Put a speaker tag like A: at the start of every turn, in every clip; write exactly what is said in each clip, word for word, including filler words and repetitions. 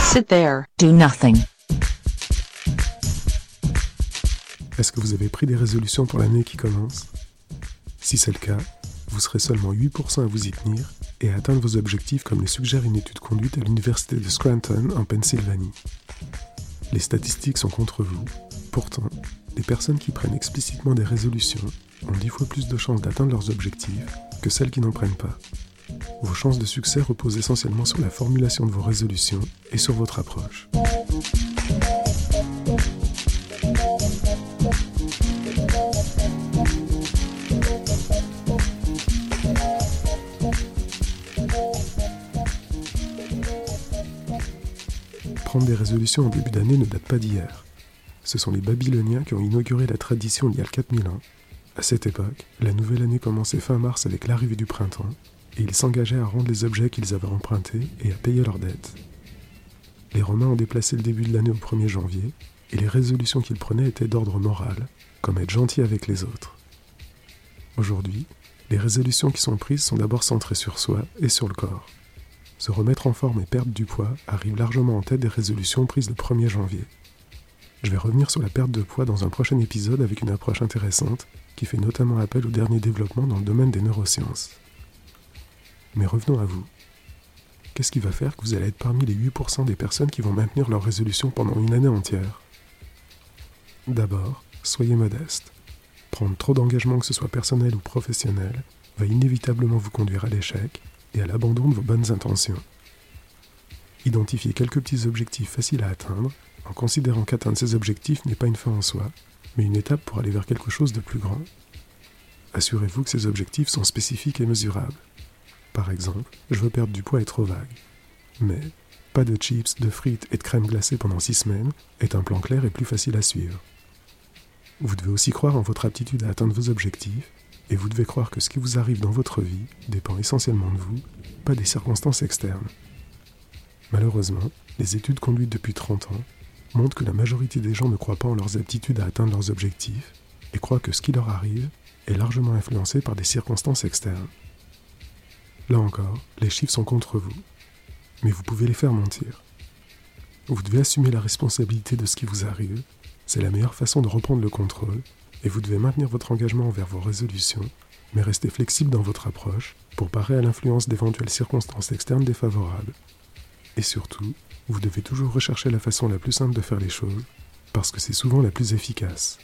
A: Sit there. Do nothing.
B: Est-ce que vous avez pris des résolutions pour l'année qui commence ? Si c'est le cas, vous serez seulement huit pour cent à vous y tenir et à atteindre vos objectifs comme le suggère une étude conduite à l'université de Scranton en Pennsylvanie. Les statistiques sont contre vous. Pourtant, les personnes qui prennent explicitement des résolutions ont dix fois plus de chances d'atteindre leurs objectifs que celles qui n'en prennent pas. Vos chances de succès reposent essentiellement sur la formulation de vos résolutions et sur votre approche. Prendre des résolutions en début d'année ne date pas d'hier. Ce sont les Babyloniens qui ont inauguré la tradition il y a quatre mille ans. À cette époque, la nouvelle année commençait fin mars avec l'arrivée du printemps, et ils s'engageaient à rendre les objets qu'ils avaient empruntés et à payer leurs dettes. Les Romains ont déplacé le début de l'année au premier janvier, et les résolutions qu'ils prenaient étaient d'ordre moral, comme être gentil avec les autres. Aujourd'hui, les résolutions qui sont prises sont d'abord centrées sur soi et sur le corps. Se remettre en forme et perdre du poids arrive largement en tête des résolutions prises le premier janvier. Je vais revenir sur la perte de poids dans un prochain épisode avec une approche intéressante qui fait notamment appel aux derniers développements dans le domaine des neurosciences. Mais revenons à vous. Qu'est-ce qui va faire que vous allez être parmi les huit pour cent des personnes qui vont maintenir leurs résolutions pendant une année entière ? D'abord, soyez modeste. Prendre trop d'engagement, que ce soit personnel ou professionnel, va inévitablement vous conduire à l'échec et à l'abandon de vos bonnes intentions. Identifiez quelques petits objectifs faciles à atteindre, en considérant qu'atteindre ces objectifs n'est pas une fin en soi, mais une étape pour aller vers quelque chose de plus grand. Assurez-vous que ces objectifs sont spécifiques et mesurables. Par exemple, je veux perdre du poids est trop vague. Mais pas de chips, de frites et de crème glacée pendant six semaines est un plan clair et plus facile à suivre. Vous devez aussi croire en votre aptitude à atteindre vos objectifs, et vous devez croire que ce qui vous arrive dans votre vie dépend essentiellement de vous, pas des circonstances externes. Malheureusement, les études conduites depuis trente ans montrent que la majorité des gens ne croient pas en leurs aptitudes à atteindre leurs objectifs et croient que ce qui leur arrive est largement influencé par des circonstances externes. Là encore, les chiffres sont contre vous, mais vous pouvez les faire mentir. Vous devez assumer la responsabilité de ce qui vous arrive, c'est la meilleure façon de reprendre le contrôle, et vous devez maintenir votre engagement envers vos résolutions, mais rester flexible dans votre approche pour parer à l'influence d'éventuelles circonstances externes défavorables. Et surtout, vous devez toujours rechercher la façon la plus simple de faire les choses, parce que c'est souvent la plus efficace.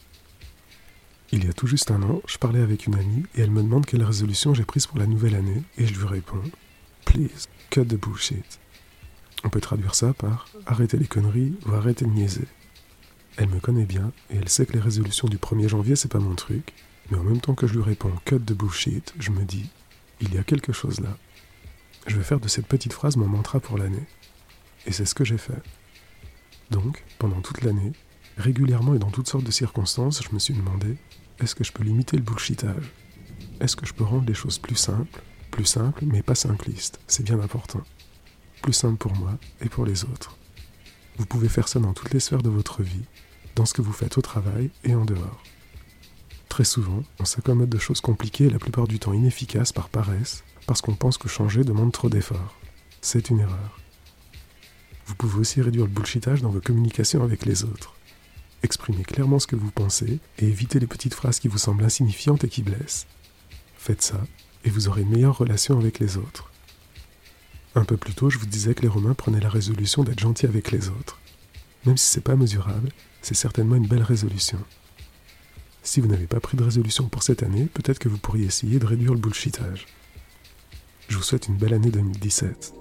B: Il y a tout juste un an, je parlais avec une amie et elle me demande quelle résolution j'ai prise pour la nouvelle année et je lui réponds « Please, cut the bullshit ». On peut traduire ça par « arrêtez les conneries ou arrêtez de niaiser ». Elle me connaît bien et elle sait que les résolutions du premier janvier c'est pas mon truc, mais en même temps que je lui réponds « cut the bullshit », je me dis « il y a quelque chose là ». Je vais faire de cette petite phrase mon mantra pour l'année. Et c'est ce que j'ai fait. Donc, pendant toute l'année, régulièrement et dans toutes sortes de circonstances, je me suis demandé « est-ce que je peux limiter le bullshitage ? Est-ce que je peux rendre les choses plus simples ? Plus simples, mais pas simplistes, c'est bien important. Plus simples pour moi et pour les autres. » Vous pouvez faire ça dans toutes les sphères de votre vie, dans ce que vous faites au travail et en dehors. Très souvent, on s'accommode de choses compliquées et la plupart du temps inefficaces par paresse, parce qu'on pense que changer demande trop d'efforts. C'est une erreur. Vous pouvez aussi réduire le bullshitage dans vos communications avec les autres. Exprimez clairement ce que vous pensez et évitez les petites phrases qui vous semblent insignifiantes et qui blessent. Faites ça et vous aurez une meilleure relation avec les autres. Un peu plus tôt, je vous disais que les Romains prenaient la résolution d'être gentils avec les autres. Même si c'est pas mesurable, c'est certainement une belle résolution. Si vous n'avez pas pris de résolution pour cette année, peut-être que vous pourriez essayer de réduire le bullshitage. Je vous souhaite une belle année deux mille dix-sept.